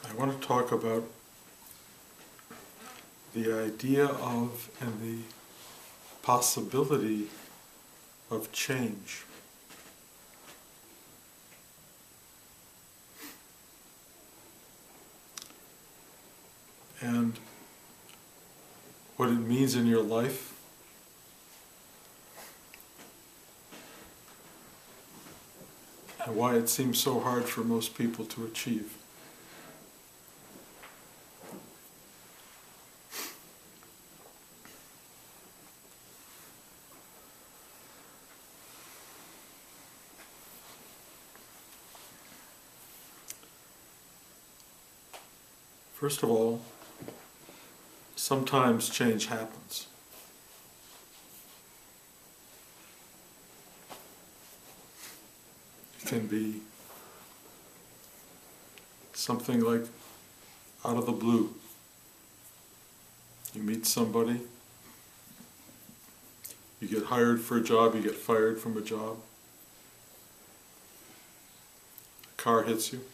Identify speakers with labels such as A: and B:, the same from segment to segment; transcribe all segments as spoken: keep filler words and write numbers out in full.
A: I want to talk about the idea of and the possibility of change. And what it means in your life, and why it seems so hard for most people to achieve. First of all, sometimes change happens. It can be something like out of the blue. You meet somebody, you get hired for a job, you get fired from a job, a car hits you.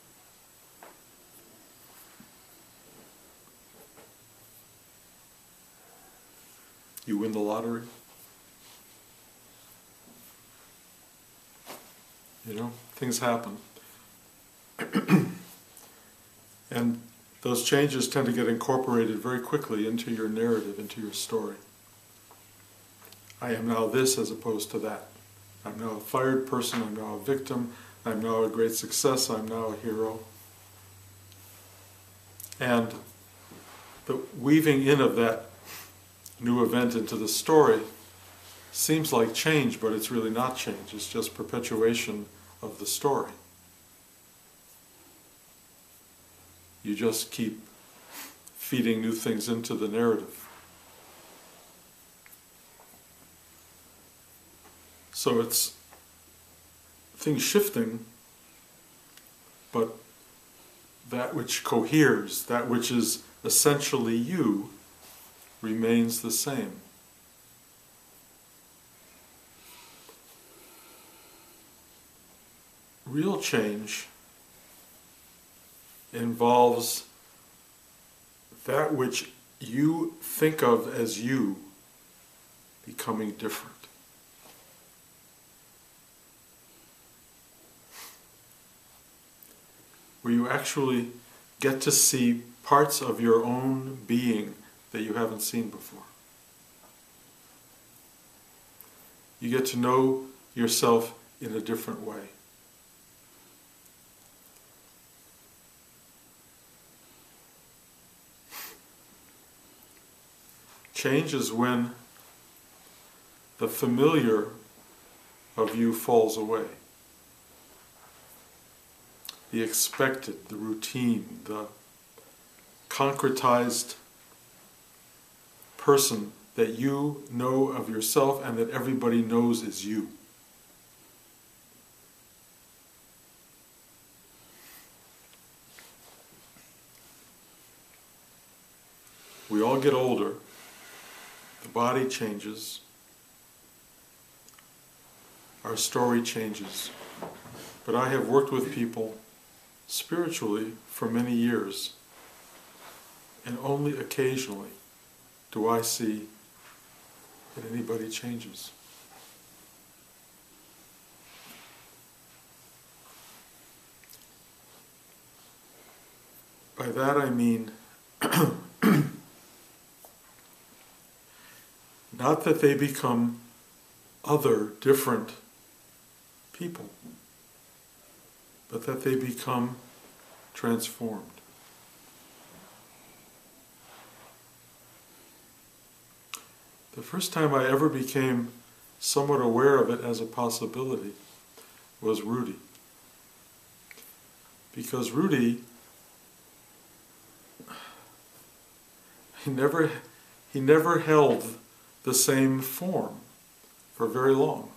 A: You win the lottery. You know, things happen. And those changes tend to get incorporated very quickly into your narrative, into your story. I am now this as opposed to that. I'm now a fired person, I'm now a victim, I'm now a great success, I'm now a hero. And the weaving in of that new event into the story seems like change, but it's really not change. It's just perpetuation of the story. You just keep feeding new things into the narrative. So it's things shifting, but that which coheres, that which is essentially you, remains the same. Real change involves that which you think of as you becoming different. Where you actually get to see parts of your own being that you haven't seen before. You get to know yourself in a different way. Change is when the familiar of you falls away. The expected, the routine, the concretized person that you know of yourself and that everybody knows is you. We all get older, the body changes, our story changes. But I have worked with people spiritually for many years, and only occasionally do I see that anybody changes. By that I mean not that they become other, different people, but that they become transformed. The first time I ever became somewhat aware of it as a possibility was Rudy. Because Rudy, he never, he never held the same form for very long.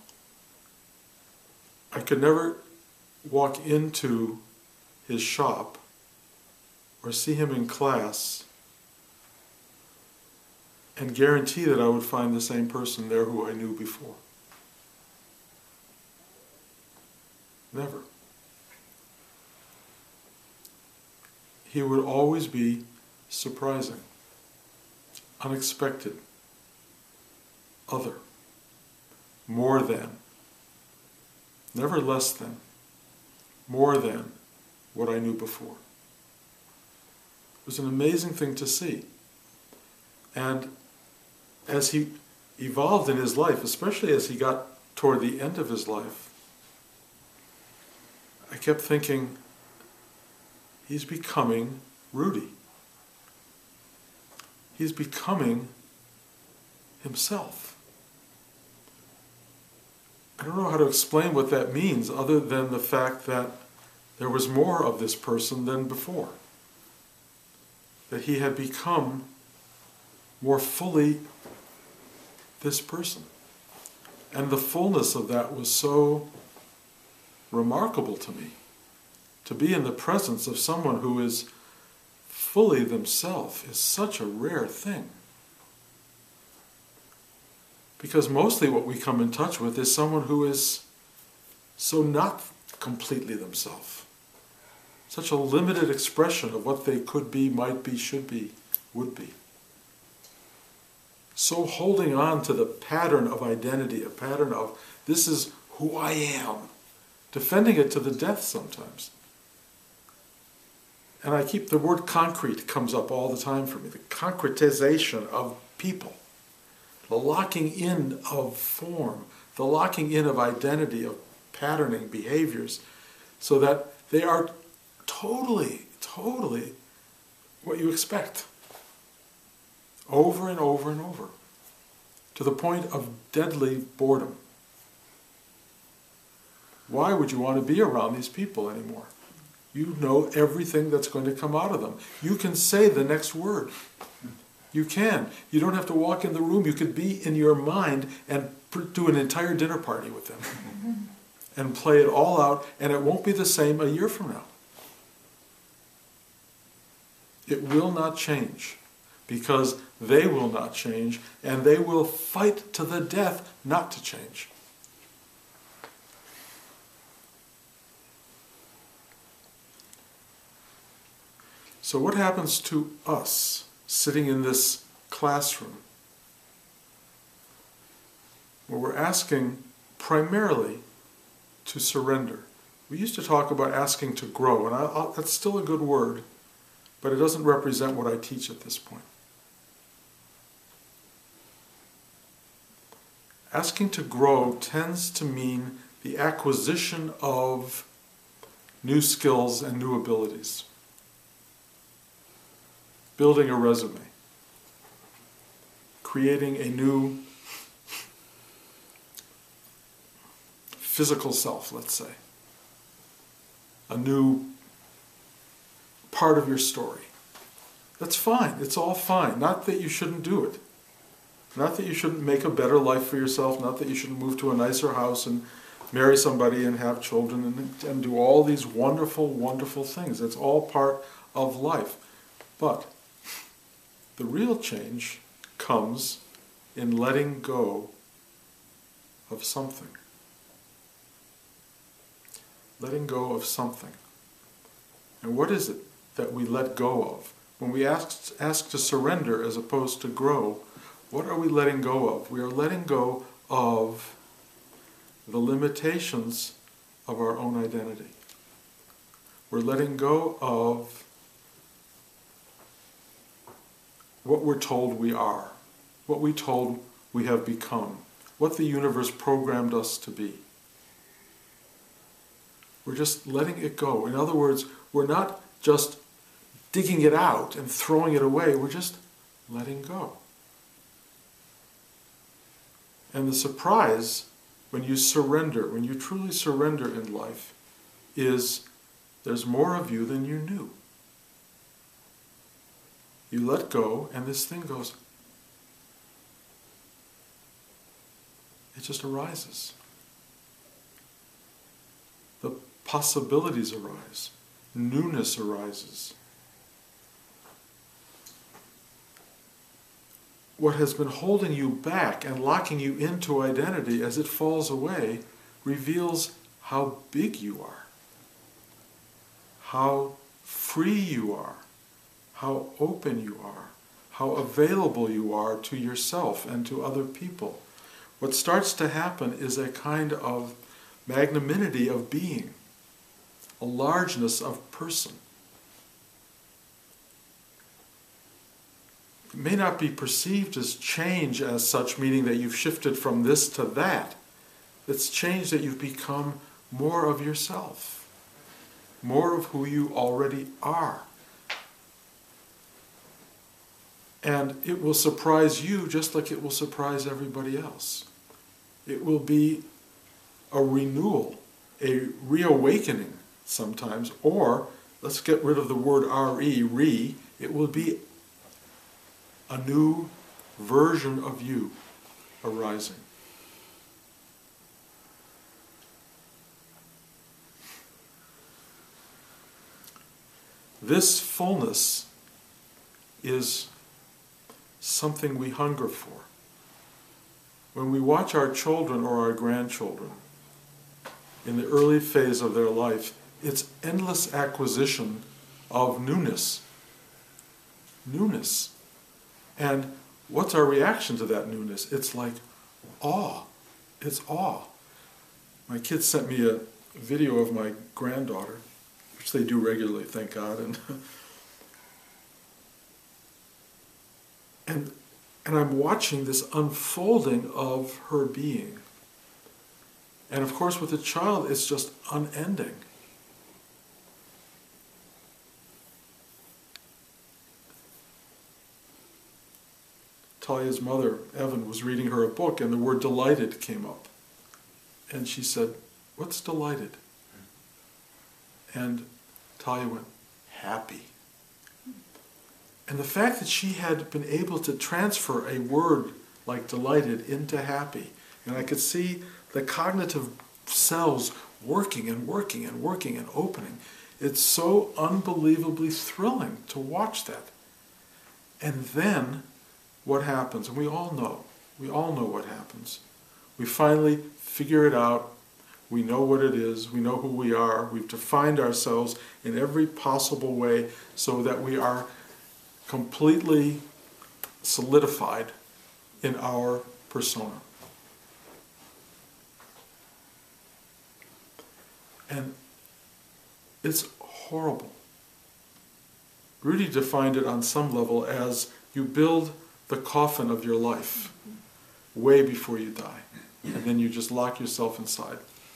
A: I could never walk into his shop or see him in class and guarantee that I would find the same person there who I knew before. Never. he would always be surprising, unexpected, other, more than, never less than, more than what I knew before. It was an amazing thing to see. And as he evolved in his life, especially as he got toward the end of his life, I kept thinking, he's becoming Rudy. He's becoming himself. I don't know how to explain what that means other than the fact that there was more of this person than before. That he had become more fully this person. And the fullness of that was so remarkable to me. To be in the presence of someone who is fully themselves is such a rare thing. Because mostly what we come in touch with is someone who is so not completely themselves. Such a limited expression of what they could be, might be, should be, would be. So holding on to the pattern of identity, a pattern of, this is who I am, defending it to the death sometimes. And I keep, the word concrete comes up all the time for me, the concretization of people, the locking in of form, the locking in of identity, of patterning behaviors, so that they are totally, totally what you expect. Over and over and over. To the point of deadly boredom. Why would you want to be around these people anymore? You know everything that's going to come out of them. You can say the next word. You can. You don't have to walk in the room. You could be in your mind and do an entire dinner party with them. And play it all out, and it won't be the same a year from now. It will not change, because they will not change, and they will fight to the death not to change. So what happens to us sitting in this classroom where we're asking primarily to surrender? We used to talk about asking to grow, and I, I, that's still a good word, but it doesn't represent what I teach at this point. Asking to grow tends to mean the acquisition of new skills and new abilities. Building a resume. Creating a new physical self, let's say. A new part of your story. That's fine. It's all fine. Not that you shouldn't do it. Not that you shouldn't make a better life for yourself. Not that you shouldn't move to a nicer house and marry somebody and have children and, and do all these wonderful, wonderful things. It's all part of life. But the real change comes in letting go of something. Letting go of something. And what is it that we let go of? When we ask, ask to surrender as opposed to grow, what are we letting go of? We are letting go of the limitations of our own identity. We're letting go of what we're told we are, what we told we have become, what the universe programmed us to be. We're just letting it go. In other words, we're not just digging it out and throwing it away, we're just letting go. And the surprise when you surrender, when you truly surrender in life, is there's more of you than you knew. You let go, and this thing goes, it just arises. The possibilities arise. Newness arises. What has been holding you back and locking you into identity as it falls away reveals how big you are, how free you are, how open you are, how available you are to yourself and to other people. What starts to happen is a kind of magnanimity of being, a largeness of person. It may not be perceived as change as such, meaning that you've shifted from this to that. It's change that you've become more of yourself, more of who you already are. And it will surprise you just like it will surprise everybody else. It will be a renewal, a reawakening sometimes, or let's get rid of the word re, re, it will be a new version of you arising. This fullness is something we hunger for. When we watch our children or our grandchildren in the early phase of their life, it's endless acquisition of newness. Newness. And what's our reaction to that newness? It's like awe. It's awe. My kids sent me a video of my granddaughter, which they do regularly, thank God, and and and I'm watching this unfolding of her being. And of course with a child it's just unending. Talia's mother, Evan, was reading her a book and the word delighted came up. And she said, "What's delighted?" And Talia went, "Happy." And the fact that she had been able to transfer a word like delighted into happy, and I could see the cognitive cells working and working and working and opening. It's so unbelievably thrilling to watch that. And then what happens? And we all know. We all know what happens. We finally figure it out. We know what it is. We know who we are. We've defined ourselves in every possible way so that we are completely solidified in our persona. And it's horrible. Rudy defined it on some level as you build the coffin of your life way before you die. And then you just lock yourself inside.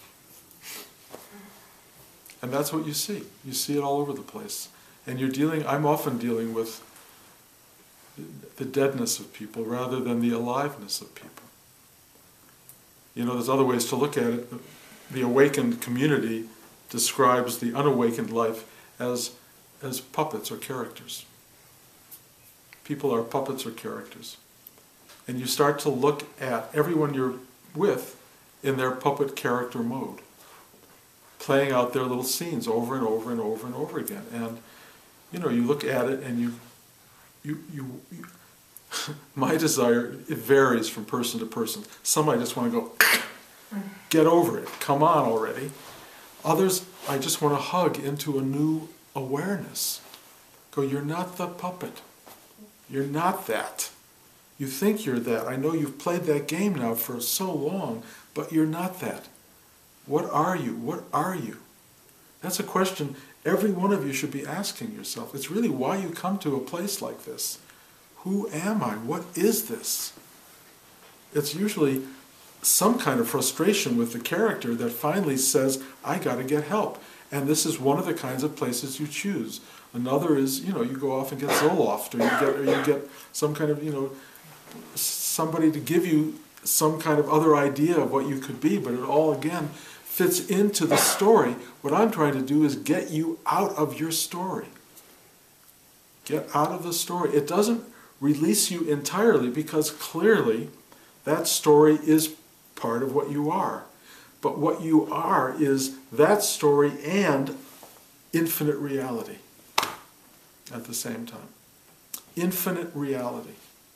A: And that's what you see. You see it all over the place. And you're dealing, I'm often dealing with the deadness of people rather than the aliveness of people. You know, there's other ways to look at it. The awakened community describes the unawakened life as, as puppets or characters. People are puppets or characters. And you start to look at everyone you're with in their puppet character mode, playing out their little scenes over and over and over and over again. And, you know, you look at it and you, you, you, you my desire, it varies from person to person. Some I just want to go, get over it, come on already. Others, I just want to hug into a new awareness. Go, you're not the puppet. You're not that. You think you're that. I know you've played that game now for so long, but you're not that. What are you? What are you? That's a question every one of you should be asking yourself. It's really why you come to a place like this. Who am I? What is this? It's usually some kind of frustration with the character that finally says, I got to get help. And this is one of the kinds of places you choose. Another is, you know, you go off and get Zoloft, or you get, or you get some kind of, you know, somebody to give you some kind of other idea of what you could be, but it all, again, fits into the story. What I'm trying to do is get you out of your story. Get out of the story. It doesn't release you entirely, because clearly that story is part of what you are. But what you are is that story and infinite reality at the same time. Infinite reality.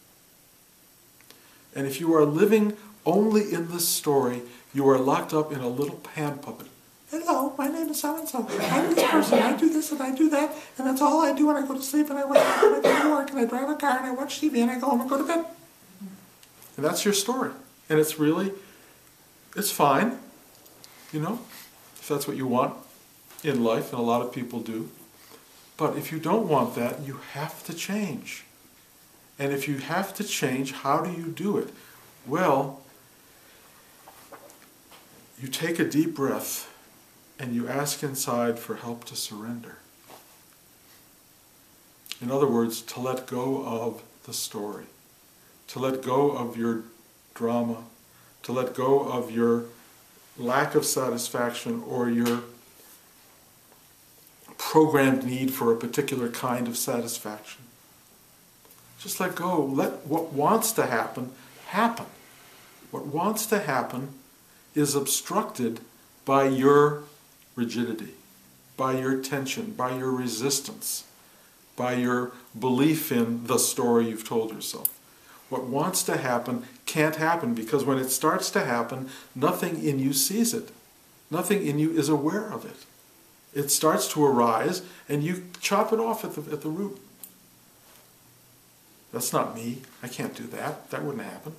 A: And if you are living only in this story, you are locked up in a little hand puppet. Hello, my name is so-and-so. I'm this person. I do this and I do that. And that's all I do when I go to sleep and I wake up and I go to work and I drive a car and I watch T V and I go home and go to bed. And that's your story. And it's really, it's fine, you know, if that's what you want in life, and a lot of people do. But if you don't want that, you have to change. And if you have to change, how do you do it? Well, you take a deep breath and you ask inside for help to surrender. In other words, to let go of the story, to let go of your drama, to let go of your lack of satisfaction or your programmed need for a particular kind of satisfaction. Just let go. Let what wants to happen, happen. What wants to happen is obstructed by your rigidity, by your tension, by your resistance, by your belief in the story you've told yourself. What wants to happen can't happen because when it starts to happen, nothing in you sees it. Nothing in you is aware of it. It starts to arise and you chop it off at the, at the root. That's not me. I can't do that. That wouldn't happen.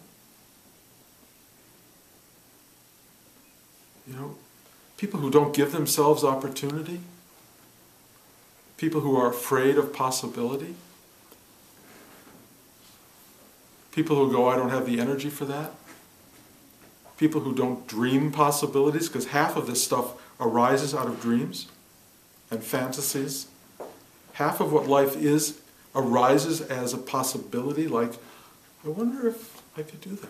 A: You know, people who don't give themselves opportunity, people who are afraid of possibility, people who go, I don't have the energy for that, people who don't dream possibilities, because half of this stuff arises out of dreams and fantasies. Half of what life is arises as a possibility, like, I wonder if I could do that.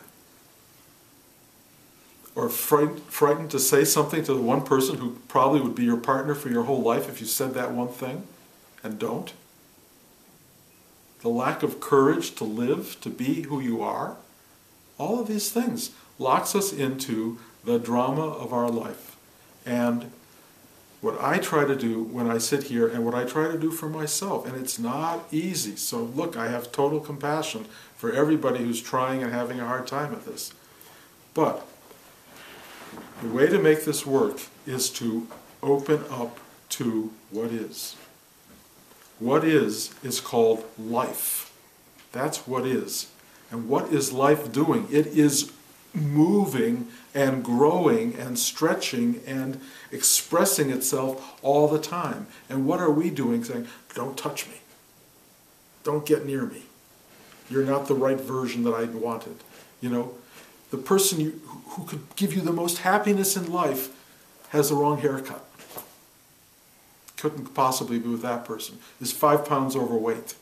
A: Or frightened, frightened to say something to the one person who probably would be your partner for your whole life if you said that one thing and don't. The lack of courage to live, to be who you are, all of these things locks us into the drama of our life. And what I try to do when I sit here, and what I try to do for myself, and it's not easy, so look, I have total compassion for everybody who's trying and having a hard time at this. But the way to make this work is to open up to what is. What is is called life. That's what is. And what is life doing? It is moving and growing and stretching and expressing itself all the time. And what are we doing? Saying, don't touch me. Don't get near me. You're not the right version that I wanted. You know, the person you, who could give you the most happiness in life has the wrong haircut. Couldn't possibly be with that person. Is five pounds overweight.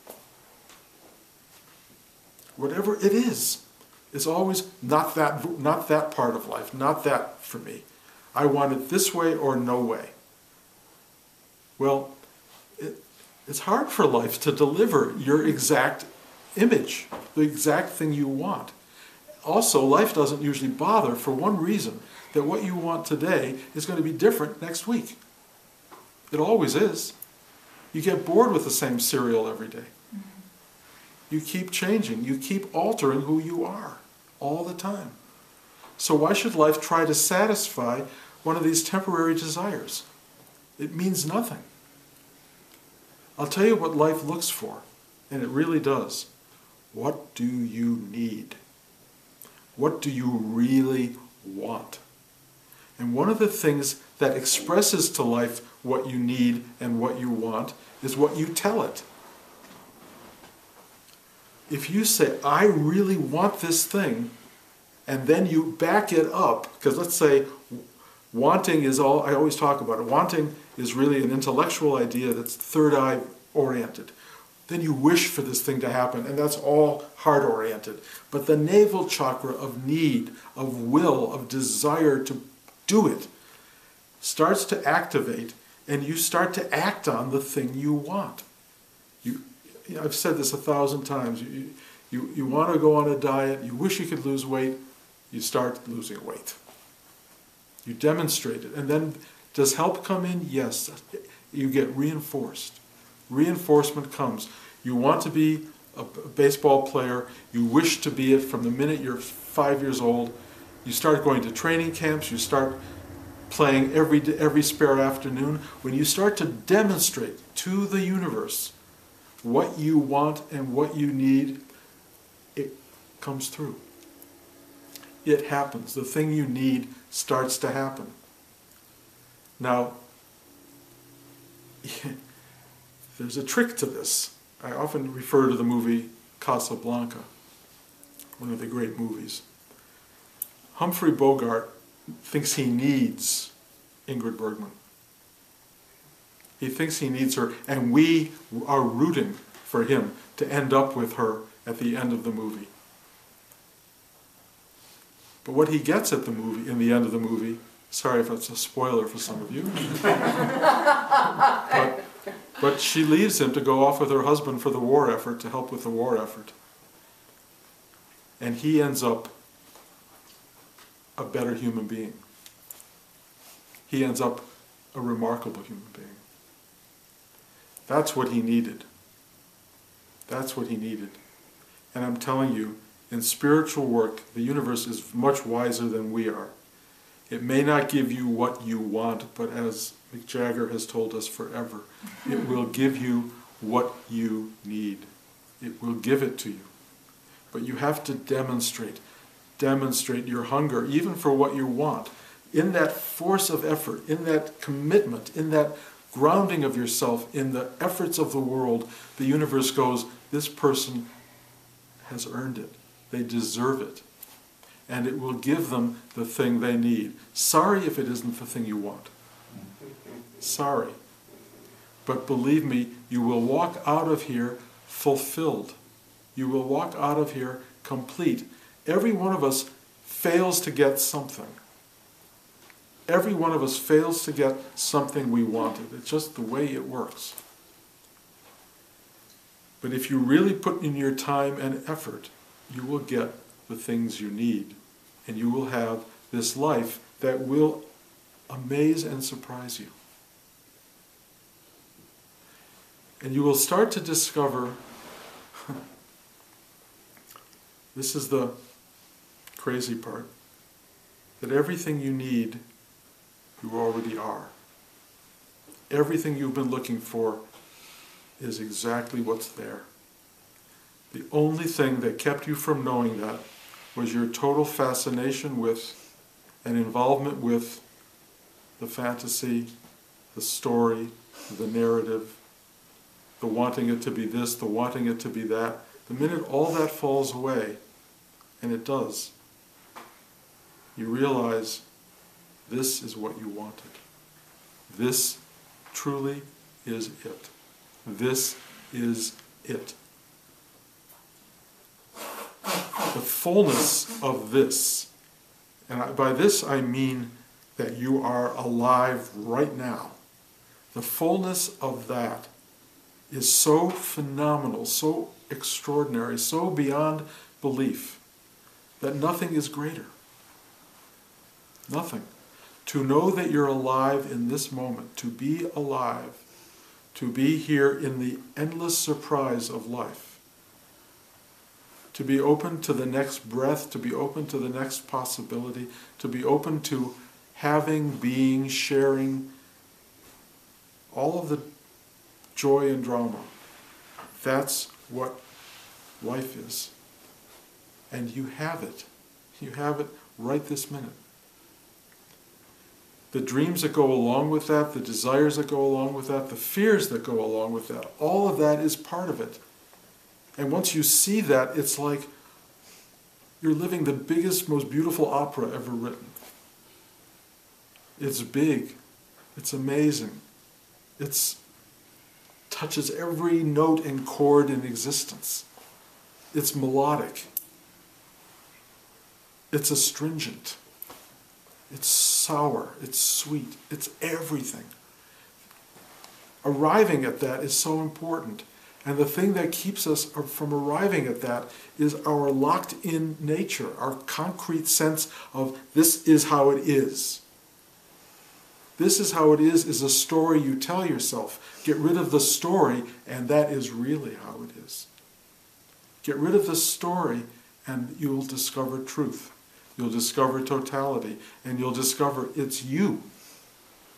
A: Whatever it is, it's always not that, not that part of life, not that for me. I want it this way or no way. Well, it, it's hard for life to deliver your exact image, the exact thing you want. Also, life doesn't usually bother for one reason, that what you want today is going to be different next week. It always is. You get bored with the same cereal every day. You keep changing. You keep altering who you are all the time. So why should life try to satisfy one of these temporary desires? It means nothing. I'll tell you what life looks for, and it really does. What do you need? What do you really want? And one of the things that expresses to life what you need and what you want is what you tell it. If you say, I really want this thing, and then you back it up, because let's say wanting is all, I always talk about it, wanting is really an intellectual idea that's third eye oriented. Then you wish for this thing to happen, and that's all heart oriented. But the navel chakra of need, of will, of desire to do it, starts to activate, and you start to act on the thing you want. You, you know, I've said this a thousand times. You, you, you want to go on a diet, you wish you could lose weight, you start losing weight. You demonstrate it. And then, does help come in? Yes. You get reinforced. Reinforcement comes. You want to be a baseball player, you wish to be it from the minute you're five years old, you start going to training camps, you start playing every, every spare afternoon, when you start to demonstrate to the universe what you want and what you need, it comes through. It happens. The thing you need starts to happen. Now, there's a trick to this. I often refer to the movie Casablanca, one of the great movies. Humphrey Bogart thinks he needs Ingrid Bergman. He thinks he needs her, and we are rooting for him to end up with her at the end of the movie. But what he gets at the movie, in the end of the movie, sorry if it's a spoiler for some of you, but, but she leaves him to go off with her husband for the war effort, to help with the war effort. And he ends up a better human being. He ends up a remarkable human being. That's what he needed. That's what he needed. And I'm telling you, in spiritual work, the universe is much wiser than we are. It may not give you what you want, but as Mick Jagger has told us forever, it will give you what you need. It will give it to you. But you have to demonstrate, demonstrate your hunger, even for what you want. In that force of effort, in that commitment, in that grounding of yourself, in the efforts of the world, the universe goes, this person has earned it. They deserve it. And it will give them the thing they need. Sorry if it isn't the thing you want. Sorry. But believe me, you will walk out of here fulfilled. You will walk out of here complete. Every one of us fails to get something. Every one of us fails to get something we wanted. It's just the way it works. But if you really put in your time and effort, you will get the things you need. And you will have this life that will amaze and surprise you. And you will start to discover, this is the crazy part, that everything you need, you already are. Everything you've been looking for is exactly what's there. The only thing that kept you from knowing that was your total fascination with and involvement with the fantasy, the story, the narrative, the wanting it to be this, the wanting it to be that. The minute all that falls away, and it does, you realize this is what you wanted. This truly is it. This is it. The fullness of this, and by this I mean that you are alive right now. The fullness of that is so phenomenal, so extraordinary, so beyond belief, that nothing is greater. Nothing. To know that you're alive in this moment, to be alive, to be here in the endless surprise of life, to be open to the next breath, to be open to the next possibility, to be open to having, being, sharing, all of the joy and drama. That's what life is. And you have it. You have it right this minute. The dreams that go along with that, the desires that go along with that, the fears that go along with that, all of that is part of it. And once you see that, it's like you're living the biggest, most beautiful opera ever written. It's big. It's amazing. It touches every note and chord in existence. It's melodic. It's astringent. It's sour. It's sweet. It's everything. Arriving at that is so important. And the thing that keeps us from arriving at that is our locked-in nature, our concrete sense of this is how it is. This is how it is is a story you tell yourself. Get rid of the story, and that is really how it is. Get rid of the story, and you'll discover truth. You'll discover totality, and you'll discover it's you.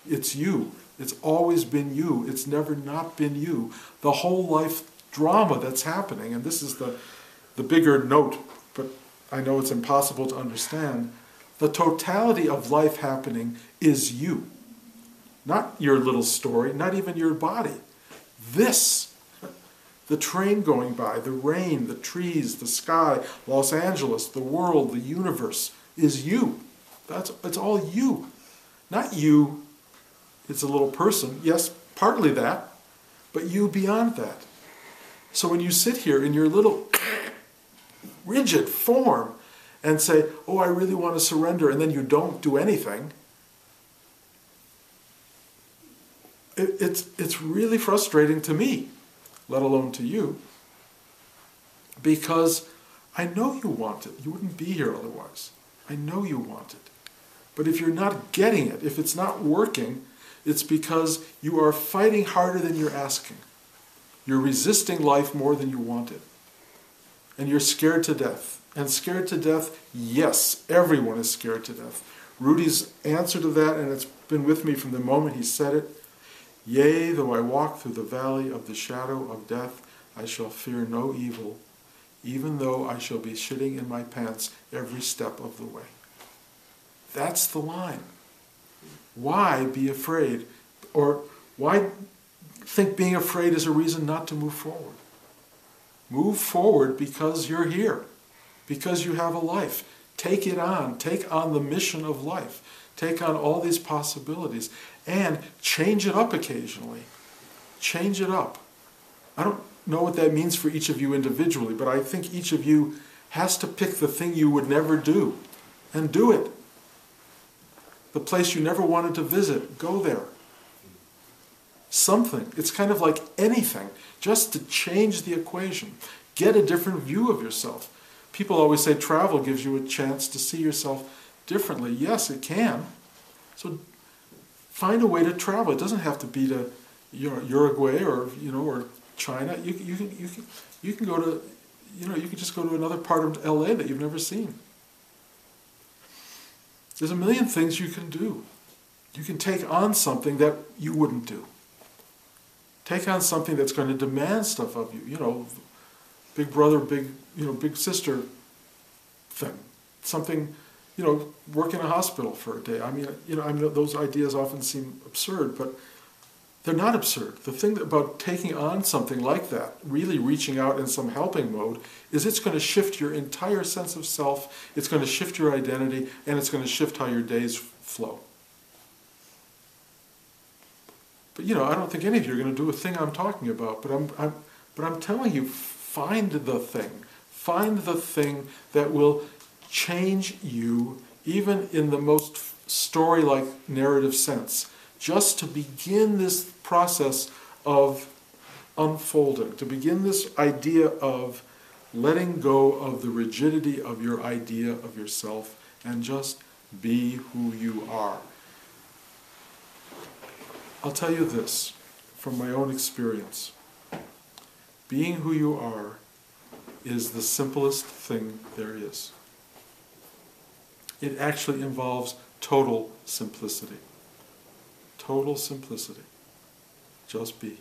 A: It's you. It's always been you. It's never not been you. The whole life drama that's happening, and this is the, the bigger note, but I know it's impossible to understand. The totality of life happening is you. Not your little story, not even your body. This, the train going by, the rain, the trees, the sky, Los Angeles, the world, the universe, is you. That's, it's all you. Not you, it's a little person. Yes, partly that, but you beyond that. So when you sit here in your little rigid form and say, oh, I really want to surrender, and then you don't do anything, it, it's, it's really frustrating to me, let alone to you, because I know you want it. You wouldn't be here otherwise. I know you want it. But if you're not getting it, if it's not working, it's because you are fighting harder than you're asking. You're resisting life more than you want it. And you're scared to death. And scared to death, yes, everyone is scared to death. Rudy's answer to that, and it's been with me from the moment he said it, yea, though I walk through the valley of the shadow of death, I shall fear no evil, even though I shall be shitting in my pants every step of the way. That's the line. Why be afraid? Or why think being afraid is a reason not to move forward? Move forward because you're here, because you have a life. Take it on. Take on the mission of life. Take on all these possibilities and change it up occasionally. Change it up. I don't know what that means for each of you individually, but I think each of you has to pick the thing you would never do and do it. The place you never wanted to visit, go there. Something. It's kind of like anything, just to change the equation. Get a different view of yourself. People always say travel gives you a chance to see yourself differently. Yes, it can. So find a way to travel. It doesn't have to be to Uruguay or you know or China. You you can you can you can go to you know you can just go to another part of L A that you've never seen. There's a million things you can do. You can take on something that you wouldn't do. Take on something that's going to demand stuff of you. You know, big brother, big, you know, big sister thing. Something, you know, work in a hospital for a day. I mean, you know, I mean, those ideas often seem absurd, but they're not absurd. The thing about taking on something like that, really reaching out in some helping mode, is it's going to shift your entire sense of self, it's going to shift your identity, and it's going to shift how your days flow. But you know, I don't think any of you are going to do a thing I'm talking about, but I'm, I'm, but I'm telling you, find the thing. Find the thing that will change you, even in the most story-like narrative sense, just to begin this process of unfolding, to begin this idea of letting go of the rigidity of your idea of yourself and just be who you are. I'll tell you this from my own experience. Being who you are is the simplest thing there is. It actually involves total simplicity. Total simplicity. Just be.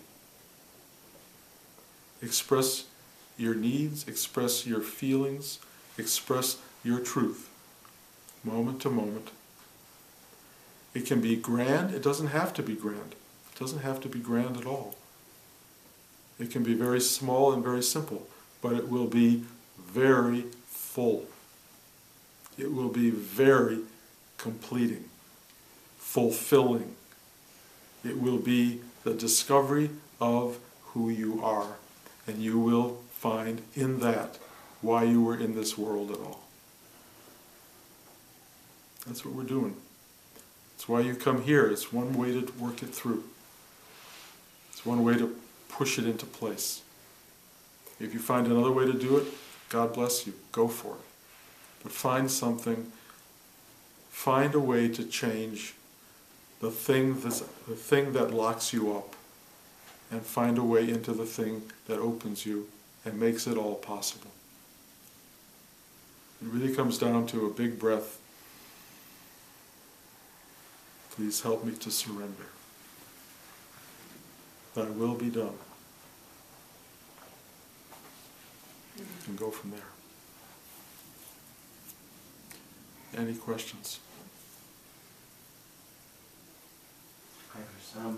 A: Express your needs, express your feelings, express your truth, moment to moment. It can be grand, it doesn't have to be grand. It doesn't have to be grand at all. It can be very small and very simple, but it will be very full. It will be very completing, fulfilling. It will be the discovery of who you are, and you will find in that why you were in this world at all. That's what we're doing. It's why you come here. It's one way to work it through. It's one way to push it into place. If you find another way to do it, God bless you. Go for it. But find something, find a way to change the thing that's, the thing that locks you up, and find a way into the thing that opens you and makes it all possible. It really comes down to a big breath, please help me to surrender. Thy will be done. And go from there. Any questions?
B: Um,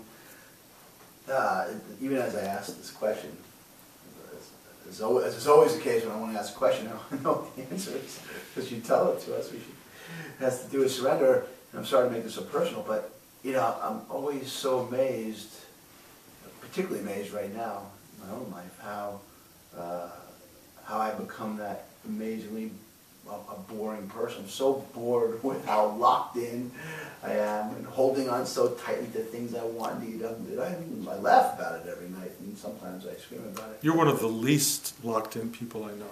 B: uh, even as I ask this question, as, as, always, as is always the case when I want to ask a question, I don't know what the answer is, because you tell it to us. We should, it has to do with surrender. And I'm sorry to make this so personal, but you know, I'm always so amazed, particularly amazed right now in my own life, how uh, how I become that amazingly a, a boring person. I'm so bored with how locked in I am and holding on so tightly to things I want and need. I, I laugh about it every night, and sometimes I scream about it.
A: You're one of the least locked in people I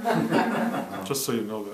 A: know. Just so you know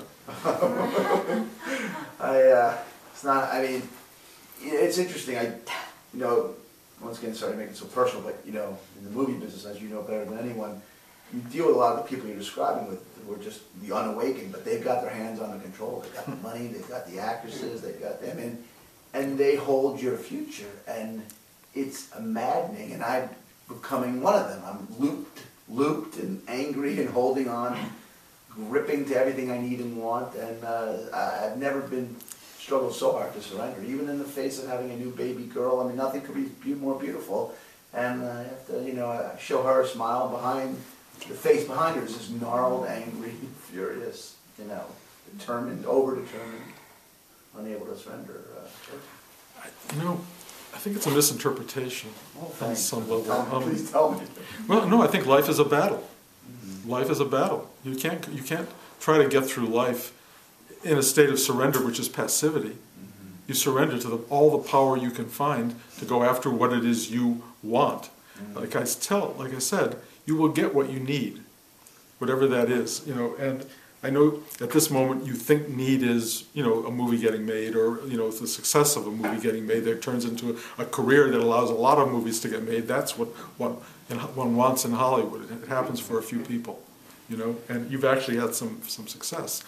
A: that.
B: I, uh, it's not, I mean, it's interesting. I, you know, once again, sorry to make it so personal, but, you know, in the movie business, as you know better than anyone, you deal with a lot of the people you're describing with who are just the unawakened, but they've got their hands on the control. They've got the money, they've got the actresses, they've got them, and, and they hold your future. And it's maddening, and I'm becoming one of them. I'm looped, looped and angry and holding on, gripping to everything I need and want, and uh, I've never been struggled so hard to surrender, even in the face of having a new baby girl. I mean, nothing could be more beautiful, and uh, I have to, you know, show her a smile behind. The face behind her is this gnarled, angry, furious, you know, determined, over-determined, unable to surrender. Uh,
A: I, you know, I think it's a misinterpretation
B: oh,
A: on
B: thanks.
A: some level.
B: Tell me,
A: Um,
B: please tell me.
A: well, no, I think life is a battle.
B: Mm-hmm.
A: Life is a battle. You can't, you can't try to get through life in a state of surrender, which is passivity. Mm-hmm. You surrender to the, all the power you can find to go after what it is you want. Mm-hmm. Like I tell, like I said, you will get what you need, whatever that is, you know. And I know at this moment you think need is, you know, a movie getting made, or you know, the success of a movie getting made that turns into a, a career that allows a lot of movies to get made. That's what one, one wants in Hollywood. It happens for a few people, you know. And you've actually had some some success.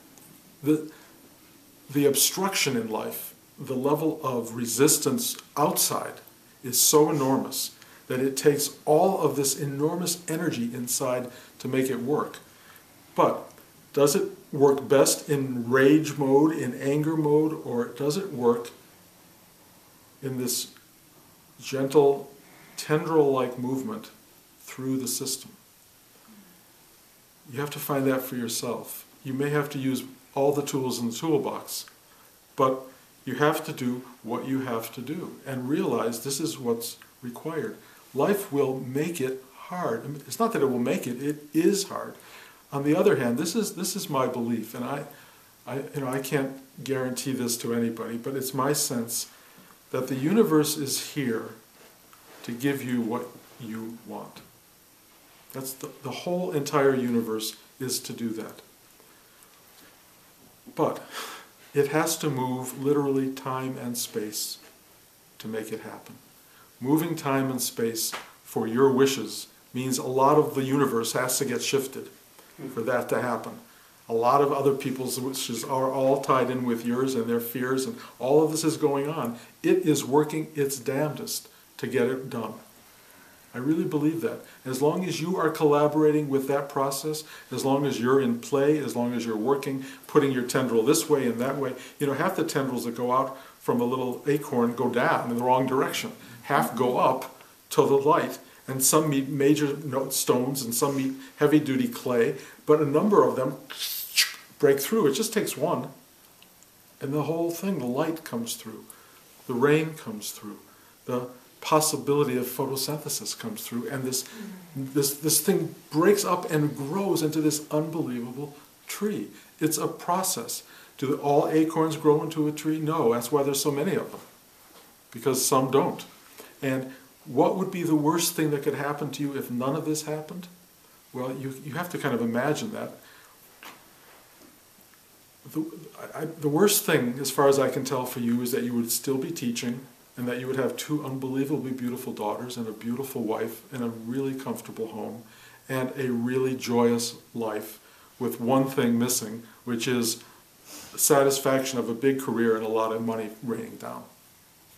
A: The the obstruction in life, the level of resistance outside, is so enormous that it takes all of this enormous energy inside to make it work. But does it work best in rage mode, in anger mode, or does it work in this gentle, tendril-like movement through the system? You have to find that for yourself. You may have to use all the tools in the toolbox, but you have to do what you have to do and realize this is what's required. Life will make it hard. I mean, it's not that it will make it, it is hard. On the other hand, this is this is my belief, and I, I you know I can't guarantee this to anybody, but it's my sense that the universe is here to give you what you want. That's the, the whole entire universe is to do that. But it has to move literally time and space to make it happen. Moving time and space for your wishes means a lot of the universe has to get shifted for that to happen. A lot of other people's wishes are all tied in with yours and their fears, and all of this is going on. It is working its damnedest to get it done. I really believe that. As long as you are collaborating with that process, as long as you're in play, as long as you're working, putting your tendril this way and that way, you know, half the tendrils that go out from a little acorn go down in the wrong direction. Half go up to the light, and some meet major stones and some meet heavy-duty clay, but a number of them break through. It just takes one, and the whole thing, the light comes through, the rain comes through, the possibility of photosynthesis comes through, and this, this, this thing breaks up and grows into this unbelievable tree. It's a process. Do all acorns grow into a tree? No, that's why there's so many of them, because some don't. And what would be the worst thing that could happen to you if none of this happened? Well, you, you have to kind of imagine that. The, I, the worst thing, as far as I can tell for you, is that you would still be teaching, and that you would have two unbelievably beautiful daughters and a beautiful wife and a really comfortable home and a really joyous life with one thing missing, which is the satisfaction of a big career and a lot of money raining down.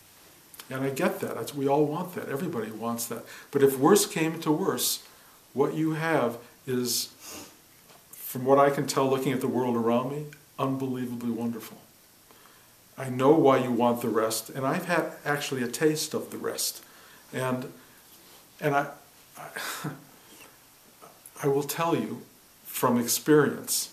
A: And I get that. That's, we all want that. Everybody wants that. But if worse came to worse, what you have is, from what I can tell looking at the world around me, unbelievably wonderful. I know why you want the rest, and I've had actually a taste of the rest. And and I, I, I will tell you from experience,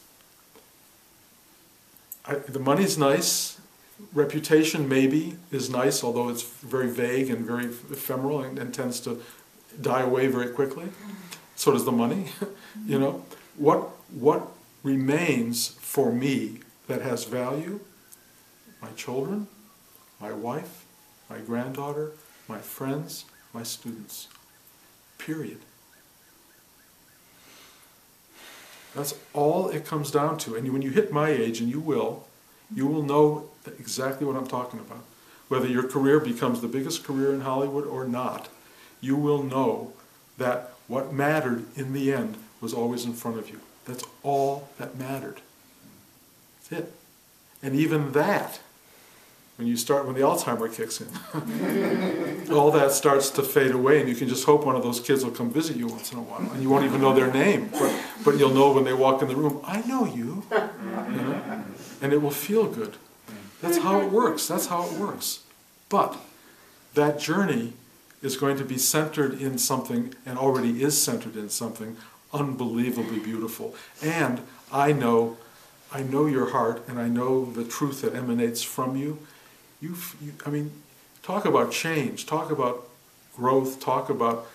A: I, the money's nice, reputation maybe is nice, although it's very vague and very ephemeral and, and tends to die away very quickly. So does the money. You know, what what remains for me that has value? My children, my wife, my granddaughter, my friends, my students. Period. That's all it comes down to. And when you hit my age, and you will, you will know exactly what I'm talking about. Whether your career becomes the biggest career in Hollywood or not, you will know that what mattered in the end was always in front of you. That's all that mattered. That's it. And even that, when you start, when the Alzheimer kicks in, all that starts to fade away, and you can just hope one of those kids will come visit you once in a while, and you won't even know their name, but, but you'll know when they walk in the room, I know you, you know? And it will feel good. That's how it works, that's how it works. But that journey is going to be centered in something, and already is centered in something, unbelievably beautiful. And I know, I know your heart, and I know the truth that emanates from you. You, you, I mean, talk about change, talk about growth, talk about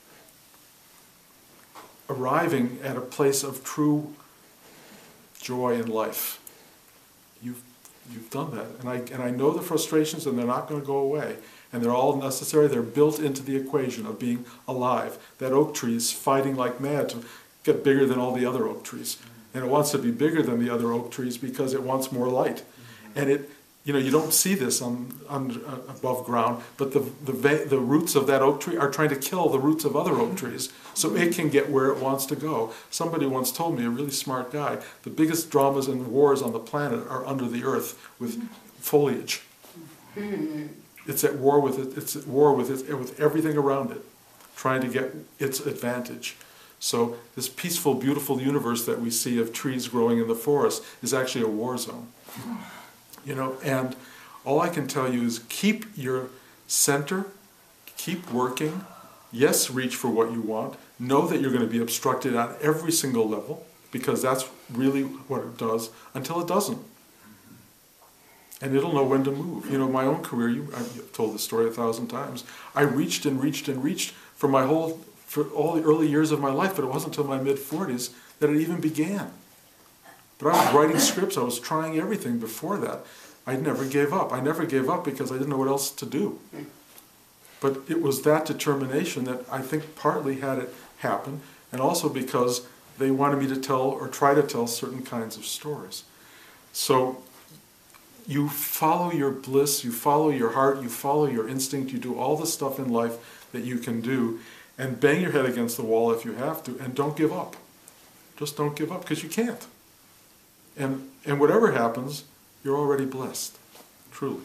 A: arriving at a place of true joy in life. You've, you've done that, and I, and I know the frustrations, and they're not going to go away, and they're all necessary. They're built into the equation of being alive. That oak tree is fighting like mad to get bigger than all the other oak trees, and it wants to be bigger than the other oak trees because it wants more light, and it. You know, you don't see this on, on uh, above ground, but the, the, the roots of that oak tree are trying to kill the roots of other oak trees so it can get where it wants to go. Somebody once told me, a really smart guy, the biggest dramas and wars on the planet are under the earth with foliage. It's at war with it, it's at war with it, with everything around it, trying to get its advantage. So this peaceful, beautiful universe that we see of trees growing in the forest is actually a war zone. You know, and all I can tell you is keep your center, keep working, yes, reach for what you want, know that you're going to be obstructed at every single level, because that's really what it does, until it doesn't. And it'll know when to move. You know, my own career, you, I've told this story a thousand times, I reached and reached and reached for my whole, for all the early years of my life, but it wasn't until my mid forties that it even began. But I was writing scripts, I was trying everything before that. I never gave up. I never gave up because I didn't know what else to do. But it was that determination that I think partly had it happen, and also because they wanted me to tell or try to tell certain kinds of stories. So you follow your bliss, you follow your heart, you follow your instinct, you do all the stuff in life that you can do, and bang your head against the wall if you have to, and don't give up. Just don't give up, because you can't. And, and whatever happens, you're already blessed, truly.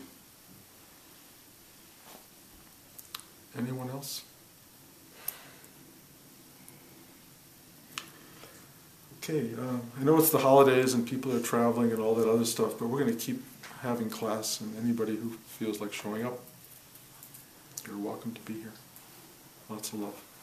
A: Anyone else? Okay, uh, I know it's the holidays and people are traveling and all that other stuff, but we're going to keep having class, and anybody who feels like showing up, you're welcome to be here. Lots of love.